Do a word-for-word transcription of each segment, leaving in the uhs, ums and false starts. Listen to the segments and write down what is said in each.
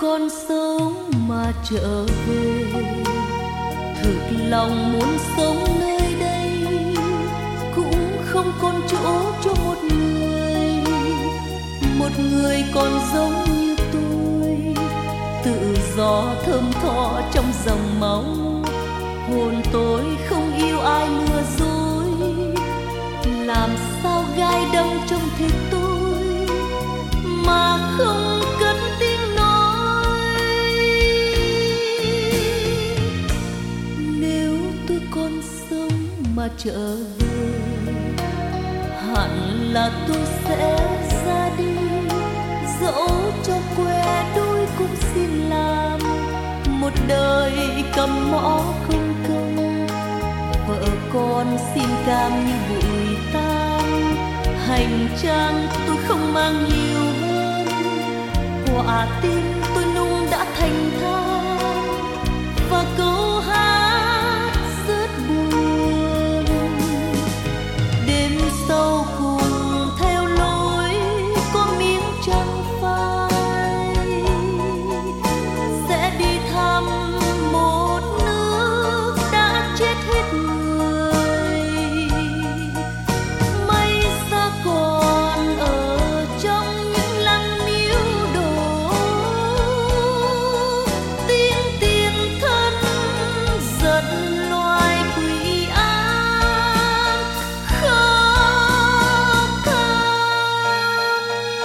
còn sống mà trở về, thực lòng muốn sống nơi đây, cũng không còn chỗ cho một người, một người còn giống như tôi, tự do thơm tho trong dòng máu. Hồn tôi không yêu ai lừa dối, làm sao gai đâm trong thịt tôi mà không cất tiếng nói. Nếu tôi còn sống mà trở về, hẳn là tôi sẽ ra đi, dẫu cho que đôi cũng xin làm một đời cầm mõ không công. Vợ con xin cam như bụi tan, hành trang tôi không mang nhiều hơn, quả tim tôi nung đã thành than, và câu hát rất buồn. Đêm sâu cùng theo lối có miếng trăng phai, sẽ đi thăm một nước đã chết hết người. Mây xa còn ở trong những lăng miếu đổ, tiếng tiền thân giật loài quỷ ác khóc than.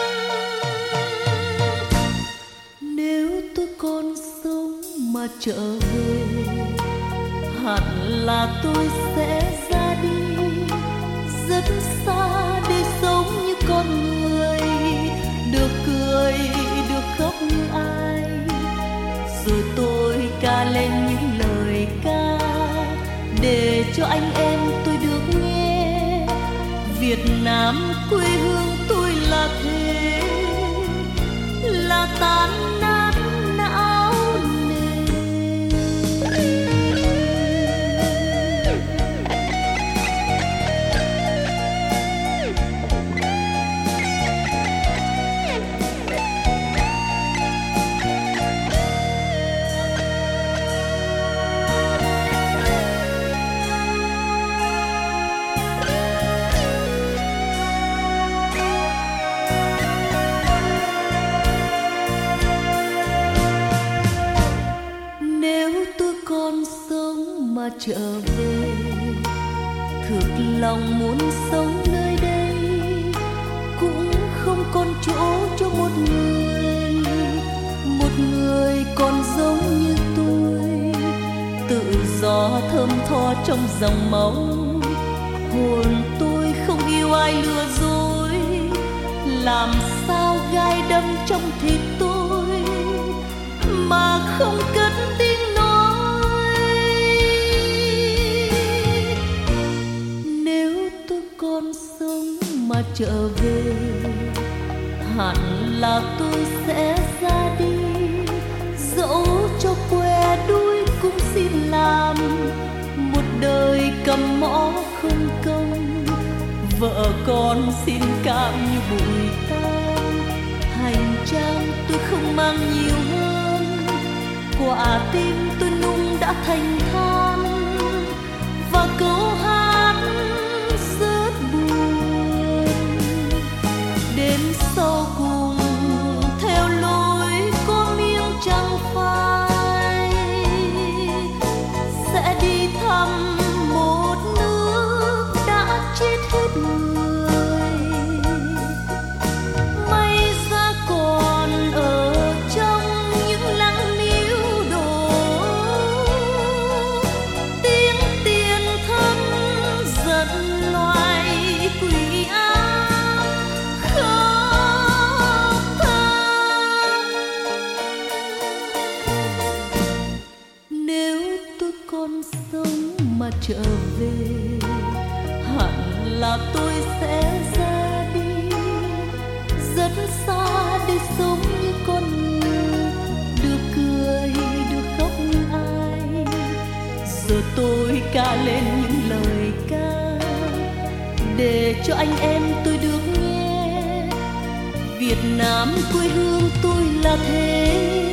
Nếu tôi còn sống mà trở về, hẳn là tôi sẽ ra đi rất xa để sống như con người, được cười được khóc như ai. Rồi tôi ca lên những lời ca để cho anh em tôi được nghe. Việt Nam quê hương tôi là thế, là tan nát não nề. Nếu tôi còn sống mà trở về, thực lòng muốn sống nơi đây, cũng không còn chỗ cho một người, một người còn giống như tôi, tự do thơm tho trong dòng máu. Hồn tôi không yêu ai lừa dối, làm sao gai đâm trong thịt tôi mà không cất tiếng nói. Nếu tôi còn sống mà trở về, hẳn là tôi sẽ ra đi, dẫu cho que đuôi cũng xin làm một đời cầm mõ không công. Vợ con xin cam như bụi tan, hành trang tôi không mang nhiều hơn, quả tim tôi nung đã thành than, và câu hát rất buồn. Đêm sâu cùng theo lối có miếng trăng phai, sẽ đi thăm một nước đã chết hết người. May ra còn ở trong những lăng miếu đổ, tiếng tiền thân giận loài quỷ ác khóc than. Nếu tôi còn sống mà trở về, hẳn là tôi sẽ ra đi rất xa để sống như con người, được cười được khóc như ai. Giờ tôi ca lên những lời ca để cho anh em tôi được nghe. Việt Nam quê hương tôi là thế,